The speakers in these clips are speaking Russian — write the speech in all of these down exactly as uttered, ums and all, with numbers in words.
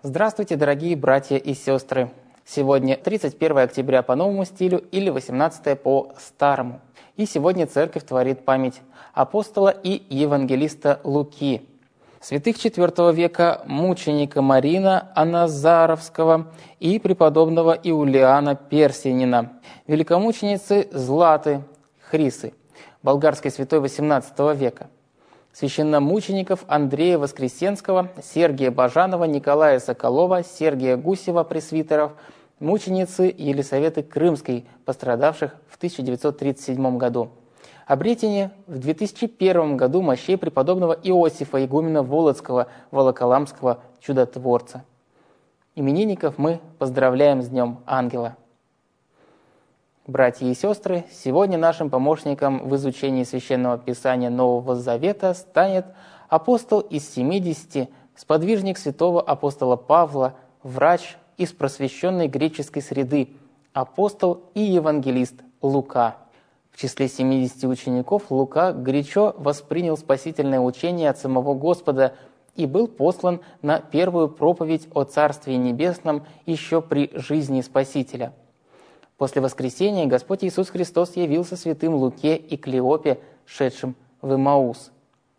Здравствуйте, дорогие братья и сестры! Сегодня тридцать первое октября по новому стилю или восемнадцатое по старому. И сегодня Церковь творит память апостола и евангелиста Луки, святых четвёртого века мученика Марина Аназаровского и преподобного Иулиана Персинина, великомученицы Златы Хрисы, болгарской святой восемнадцатого века, священномучеников Андрея Воскресенского, Сергия Бажанова, Николая Соколова, Сергия Гусева, пресвитеров, мученицы Елисаветы Крымской, пострадавших в тысяча девятьсот тридцать седьмом году. Обретение в две тысячи первом году мощей преподобного Иосифа, игумена Володского, Волоколамского чудотворца. Именинников мы поздравляем с Днем Ангела. Братья и сестры, сегодня нашим помощником в изучении Священного Писания Нового Завета станет апостол из семидесяти, сподвижник святого апостола Павла, врач из просвещенной греческой среды, апостол и евангелист Лука. В числе семидесяти учеников Лука горячо воспринял спасительное учение от самого Господа и был послан на первую проповедь о Царстве Небесном еще при жизни Спасителя. После воскресения Господь Иисус Христос явился святым Луке и Клеопе, шедшим в Эмаус.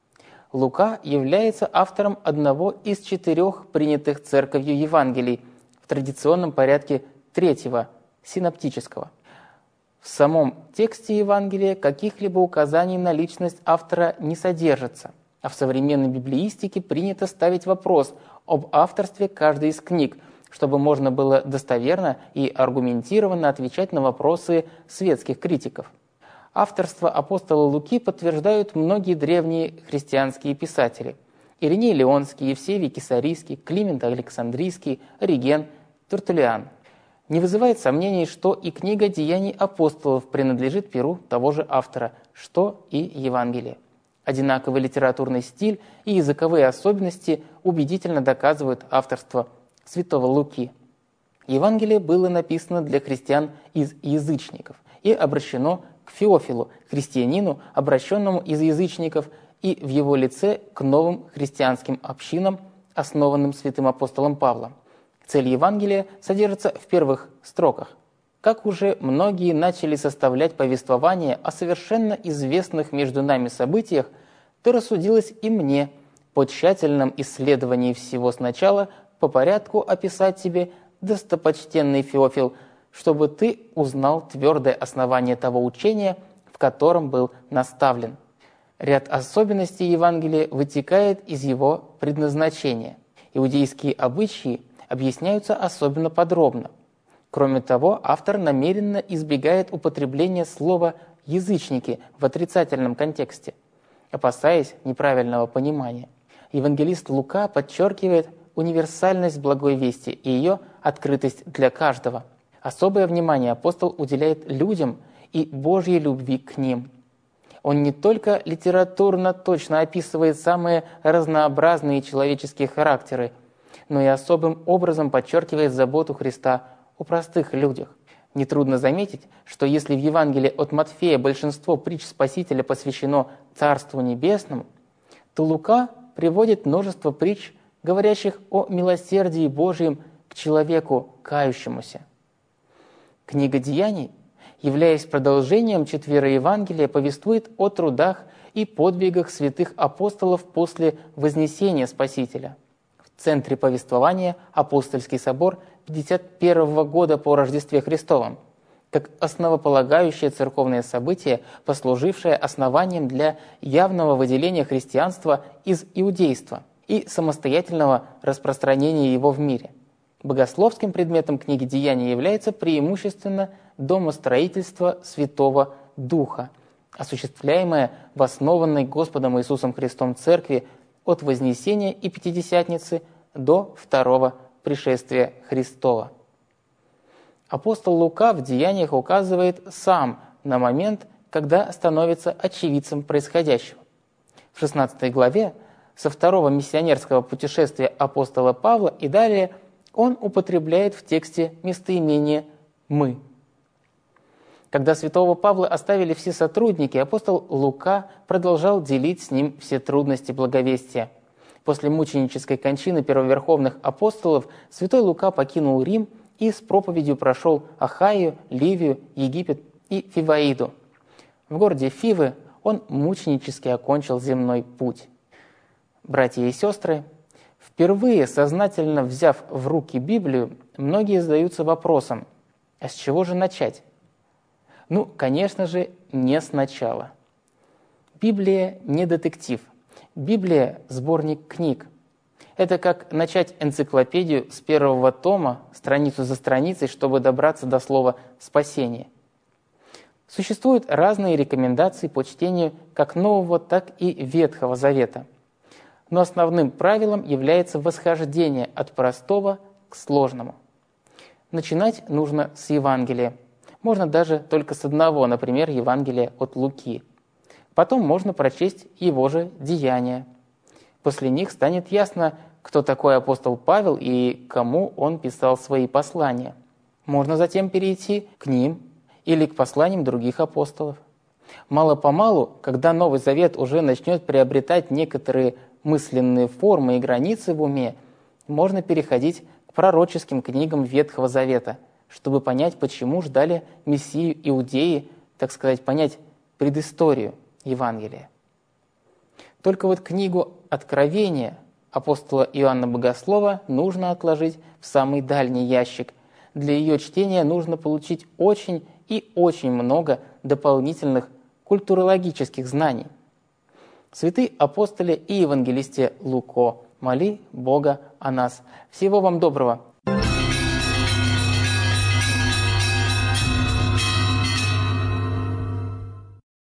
Лука является автором одного из четырех принятых Церковью Евангелий в традиционном порядке третьего, синоптического. В самом тексте Евангелия каких-либо указаний на личность автора не содержится, а в современной библеистике принято ставить вопрос об авторстве каждой из книг, чтобы можно было достоверно и аргументированно отвечать на вопросы светских критиков. Авторство апостола Луки подтверждают многие древние христианские писатели: Ириней Леонский, Евсевий Кесарийский, Климент Александрийский, Ориген, Тертуллиан. Не вызывает сомнений, что и книга «Деяний апостолов» принадлежит перу того же автора, что и Евангелие. Одинаковый литературный стиль и языковые особенности убедительно доказывают авторство святого Луки. Евангелие было написано для христиан из язычников и обращено к Феофилу, христианину, обращенному из язычников, и в его лице к новым христианским общинам, основанным святым апостолом Павлом. Цель Евангелия содержится в первых строках. Как уже многие начали составлять повествование о совершенно известных между нами событиях, то рассудилось и мне по тщательном исследовании всего сначала по порядку описать тебе, достопочтенный Феофил, чтобы ты узнал твердое основание того учения, в котором был наставлен. Ряд особенностей Евангелия вытекает из его предназначения. Иудейские обычаи объясняются особенно подробно. Кроме того, автор намеренно избегает употребления слова «язычники» в отрицательном контексте, опасаясь неправильного понимания. Евангелист Лука подчеркивает универсальность благой вести и ее открытость для каждого. Особое внимание апостол уделяет людям и Божьей любви к ним. Он не только литературно точно описывает самые разнообразные человеческие характеры, но и особым образом подчеркивает заботу Христа о простых людях. Нетрудно заметить, что если в Евангелии от Матфея большинство притч Спасителя посвящено Царству Небесному, то Лука приводит множество притч, говорящих о милосердии Божьем к человеку кающемуся. Книга «Деяний», являясь продолжением Четвероевангелия, повествует о трудах и подвигах святых апостолов после вознесения Спасителя. В центре повествования Апостольский собор пятьдесят первого года по Рождестве Христовом, как основополагающее церковное событие, послужившее основанием для явного выделения христианства из иудейства и самостоятельного распространения его в мире. Богословским предметом книги «Деяния» является преимущественно домостроительство Святого Духа, осуществляемое в основанной Господом Иисусом Христом Церкви от Вознесения и Пятидесятницы до второго пришествия Христова. Апостол Лука в «Деяниях» указывает сам на момент, когда становится очевидцем происходящего. В шестнадцатой главе со второго миссионерского путешествия апостола Павла и далее он употребляет в тексте местоимение «мы». Когда святого Павла оставили все сотрудники, апостол Лука продолжал делить с ним все трудности благовестия. После мученической кончины первоверховных апостолов святой Лука покинул Рим и с проповедью прошел Ахайю, Ливию, Египет и Фиваиду. В городе Фивы он мученически окончил земной путь. Братья и сестры, впервые сознательно взяв в руки Библию, многие задаются вопросом, а с чего же начать? Ну, конечно же, не сначала. Библия не детектив. Библия – сборник книг. Это как начать энциклопедию с первого тома, страницу за страницей, чтобы добраться до слова «спасение». Существуют разные рекомендации по чтению как Нового, так и Ветхого Завета. Но основным правилом является восхождение от простого к сложному. Начинать нужно с Евангелия. Можно даже только с одного, например, Евангелия от Луки. Потом можно прочесть его же деяния. После них станет ясно, кто такой апостол Павел и кому он писал свои послания. Можно затем перейти к ним или к посланиям других апостолов. Мало-помалу, когда Новый Завет уже начнет приобретать некоторые мысленные формы и границы в уме, можно переходить к пророческим книгам Ветхого Завета, чтобы понять, почему ждали Мессию иудеи, так сказать, понять предысторию Евангелия. Только вот книгу Откровения апостола Иоанна Богослова нужно отложить в самый дальний ящик. Для ее чтения нужно получить очень и очень много дополнительных культурологических знаний. Святые апостолы и евангелисте Луко, моли Бога о нас. Всего вам доброго!